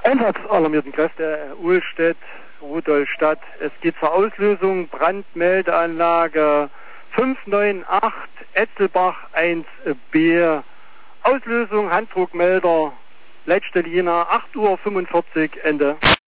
Einsatzalarmierten Kräfte, Uhlstedt, Rudolstadt. Es geht zur Auslösung, Brandmeldeanlage 598, Etzelbach 1b. Auslösung, Handdruckmelder, Leitstelle Jena, 8:45 Uhr, Ende.